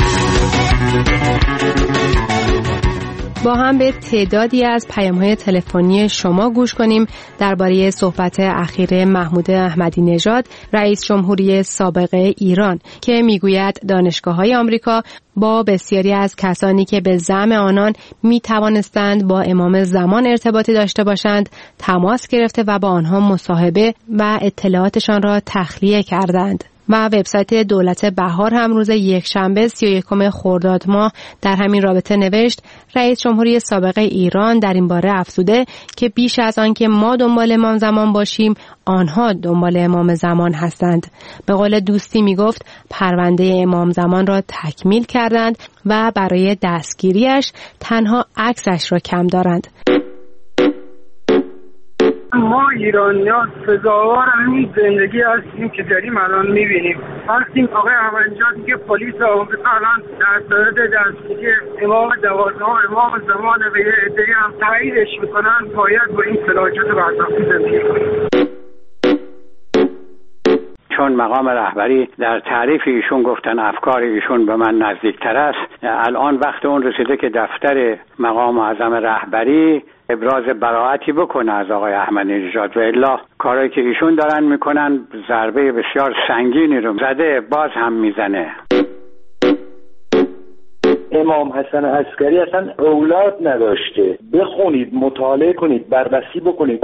با هم به تعدادی از پیام‌های تلفنی شما گوش کنیم درباره صحبت اخیر محمود احمدی نژاد، رئیس جمهوری سابق ایران، که میگوید دانشگاه‌های آمریکا با بسیاری از کسانی که به زعم آنان می‌توانستند با امام زمان ارتباطی داشته باشند تماس گرفته و با آنها مصاحبه و اطلاعاتشان را تخلیه کردند. و وبسایت دولت بهار هم روز یکشنبه سی و یکم خرداد ماه در همین رابطه نوشت رئیس جمهوری سابق ایران در این باره افزوده که بیش از آن که ما دنبال امام زمان باشیم، آنها دنبال امام زمان هستند. به قول دوستی میگفت پرونده امام زمان را تکمیل کردند و برای دستگیریش تنها عکسش را کم دارند. ما ایرانیان سزاوار همین زندگی هستیم که داریم الان میبینیم. هستیم آقای احمدی‌نژاد که پلیس آمریکا الان در صورت دستگیری امام دوازدهم امام زمان به یه عده‌ای هم تاییدش میکنن باید با این فلاکت برطرفی زندگی کنیم. چون مقام رهبری در تعریف ایشون گفتن افکار ایشون به من نزدیکتر است، الان وقت اون رسیده که دفتر مقام اعظم رهبری ابراز براءتی بکنه از آقای احمدی نژاد و الا کارهایی که ایشون دارن میکنن ضربه بسیار سنگینی رو زده باز هم میزنه. امام حسن عسکری اصلا اولاد نداشته. بخونید، مطالعه کنید، بررسی بکنید.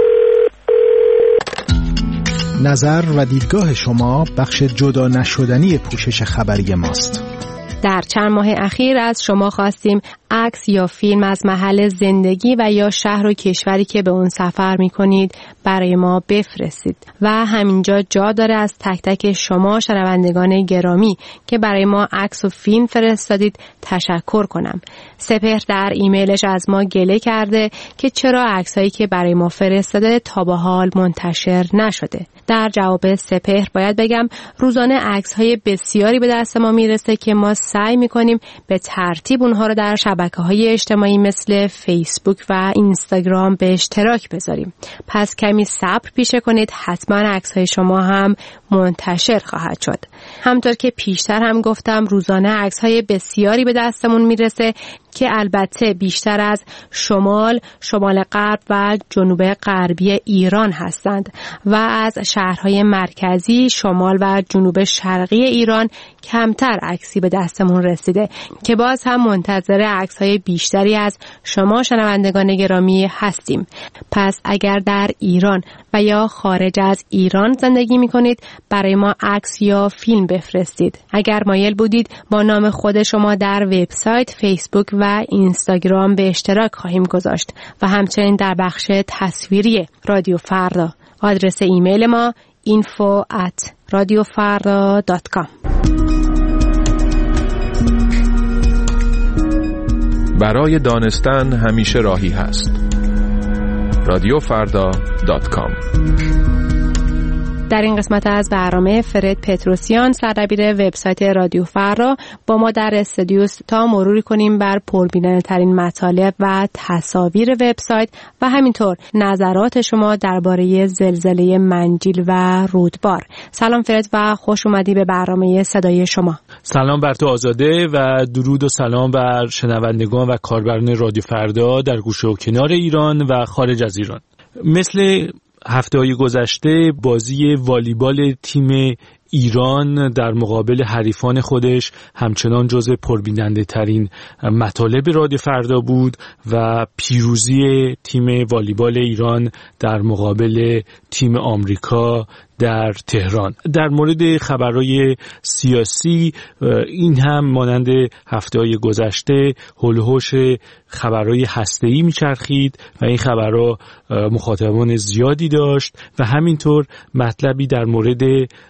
نظر و دیدگاه شما بخش جدا نشدنی پوشش خبری ماست. در چند ماه اخیر از شما خواستیم عکس یا فیلم از محل زندگی و یا شهر و کشوری که به اون سفر می‌کنید برای ما بفرستید و همینجا جا داره از تک تک شما شنوندگان گرامی که برای ما عکس و فیلم فرستادید تشکر کنم. سپهر در ایمیلش از ما گله کرده که چرا عکسایی که برای ما فرستاده تا به حال منتشر نشده. در جواب سپهر باید بگم روزانه عکس‌های بسیاری به دست ما میرسه که ما سعی می‌کنیم به ترتیب اونها رو در شبکه‌های شبکه‌های اجتماعی مثل فیسبوک و اینستاگرام به اشتراک بذاریم. پس کمی صبر پیشه کنید، حتما عکس‌های شما هم منتشر خواهد شد. همطور که پیشتر هم گفتم روزانه عکس‌های بسیاری به دستمون میرسه که البته بیشتر از شمال، شمال غرب و جنوب غربی ایران هستند و از شهرهای مرکزی، شمال و جنوب شرقی ایران کمتر عکسی به دستمون رسیده که باز هم منتظر عکس‌های بیشتری از شما شنوندگان گرامی هستیم. پس اگر در ایران و یا خارج از ایران زندگی می‌کنید برای ما عکس یا فیلم بفرستید. اگر مایل بودید با نام خود شما در وبسایت، فیسبوک و اینستاگرام به اشتراک خواهیم گذاشت و همچنین در بخش تصویری رادیو فردا. آدرس ایمیل ما info at radiofarda dot com. برای دانستن همیشه راهی هست. رادیو فردا دات کام. در این قسمت از برنامه فرد پتروسیان، سردبیر وبسایت رادیو فردا، با ما در استودیو تا مروری کنیم بر پربیننده ترین مطالب و تصاویر وبسایت و همینطور نظرات شما درباره زلزله منجیل و رودبار. سلام فرد و خوش اومدی به برنامه صدای شما. سلام بر تو آزاده و درود و سلام بر شنوندگان و کاربران رادیو فردا در گوشه و کنار ایران و خارج از ایران. مثل هفته‌های گذشته بازی والیبال تیم ایران در مقابل حریفان خودش همچنان جزو پربیننده ترین مطالب رادیو فردا بود و پیروزی تیم والیبال ایران در مقابل تیم آمریکا در تهران. در مورد خبرهای سیاسی این هم مانند هفته‌های گذشته هولوش خبرهای هسته‌ای میچرخید و این خبرها مخاطبان زیادی داشت و همینطور مطلبی در مورد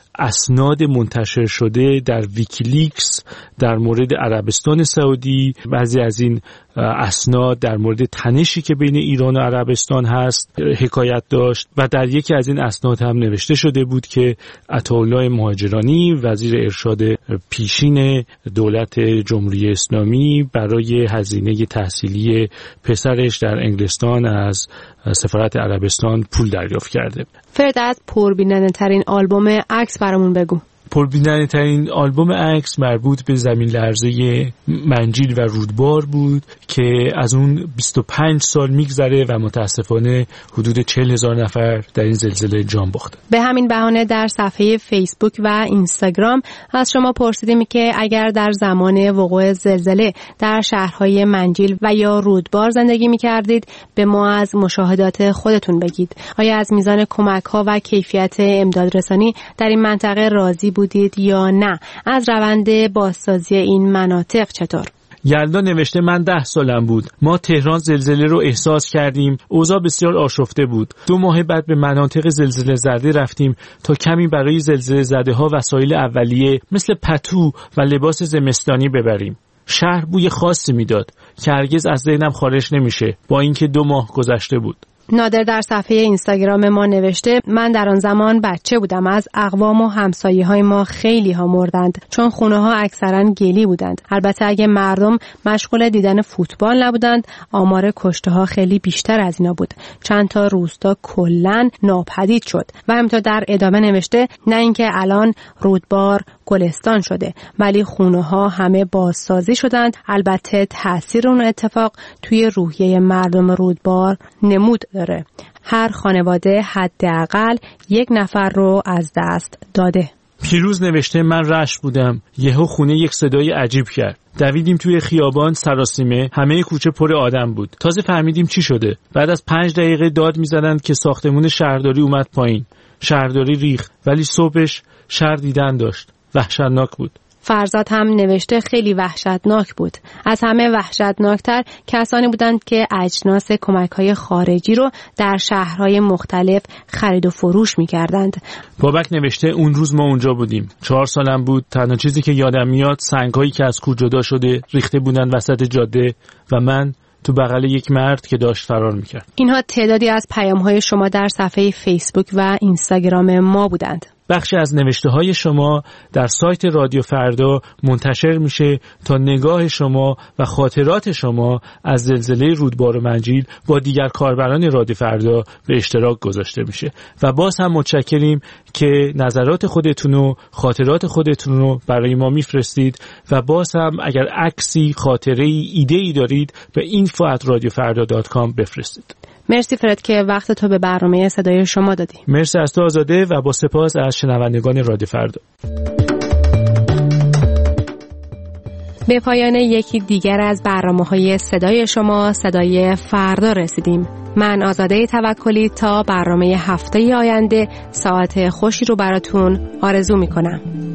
اسناد منتشر شده در ویکیلیکس در مورد عربستان سعودی، بعضی از این اسناد در مورد تنشی که بین ایران و عربستان هست حکایت داشت و در یکی از این اسناد هم نوشته شده بود که عطاالله مهاجرانی وزیر ارشاد پیشین دولت جمهوری اسلامی برای هزینه تحصیلی پسرش در انگلستان از سفارت عربستان پول دریافت کرده. فرد از پربیننده ترین آلبوم عکس برامون بگو. پربیننده ترین آلبوم عکس مربوط به زمین لرزه منجیل و رودبار بود که از اون بیست و پنج سال میگذره و متاسفانه حدود چهل هزار نفر در این زلزله جان باختن. به همین بهانه در صفحه فیسبوک و اینستاگرام از شما پرسیدیم که اگر در زمان وقوع زلزله در شهرهای منجیل و یا رودبار زندگی میکردید به ما از مشاهدات خودتون بگید. آیا از میزان کمک‌ها و کیفیت امدادرسانی در این منطقه راضی بودید یا نه؟ از روند بازسازی این مناطق چطور؟ یلدا نوشته من ده سالم بود. ما تهران زلزله رو احساس کردیم. اوضاع بسیار آشفته بود. دو ماه بعد به مناطق زلزله زده رفتیم تا کمی برای زلزله زده ها وسایل اولیه مثل پتو و لباس زمستانی ببریم. شهر بوی خاصی میداد که هرگز از ذهنم خارج نمیشه با اینکه دو ماه گذشته بود. نادر در صفحه اینستاگرام ما نوشته من در آن زمان بچه بودم. از اقوام و همسایه های ما خیلی ها مردند چون خونه ها اکثرا گلی بودند. البته اگه مردم مشغول دیدن فوتبال نبودند آمار کشته ها خیلی بیشتر از اینا بود. چند تا روستا کلن ناپدید شد. و همینطور در ادامه نوشته نه اینکه الان رودبار گلستان شده ولی خونه ها همه بازسازی شدند. البته تأثیر اون اتفاق توی روحیه مردم رودبار نمود داره. هر خانواده حداقل یک نفر رو از دست داده. پیروز نوشته من رشت بودم. یهو خونه یک صدای عجیب کرد. دویدیم توی خیابان سراسیمه، همه کوچه پر آدم بود. تازه فهمیدیم چی شده. بعد از پنج دقیقه داد می‌زدند که ساختمون شهرداری اومد پایین. شهرداری ریخت ولی صبحش شهر دیدن داشت. وحشتناک بود. فرزاد هم نوشته خیلی وحشتناک بود. از همه وحشتناکتر کسانی بودند که اجناس کمک‌های خارجی رو در شهرهای مختلف خرید و فروش می‌کردند. بابک نوشته اون روز ما اونجا بودیم. چهار سالم بود. تنها چیزی که یادم میاد سنگ‌هایی که از کوه جدا شده ریخته بودن وسط جاده و من تو بغل یک مرد که داشت فرار می‌کرد. اینها تعدادی از پیام‌های شما در صفحه فیسبوک و اینستاگرام ما بودند. بخشی از نوشته های شما در سایت رادیو فردا منتشر میشه تا نگاه شما و خاطرات شما از زلزله رودبار و منجیل با دیگر کاربران رادیو فردا به اشتراک گذاشته میشه. و باز هم متشکریم که نظرات خودتون و خاطرات خودتون رو برای ما میفرستید و باز هم اگر عکسی، خاطره‌ای، ایده‌ای دارید به اینفو ات رادیو فردا دات کام بفرستید. مرسی فرد که وقت تو به برنامه صدای شما دادی. مرسی از تو آزاده و با سپاس از شنوندگان رادیو فردا. به پایان یکی دیگر از برنامه‌های صدای شما، صدای فردا رسیدیم. من آزاده توکلی تا برنامه هفته آینده ساعت خوشی رو براتون آرزو می‌کنم.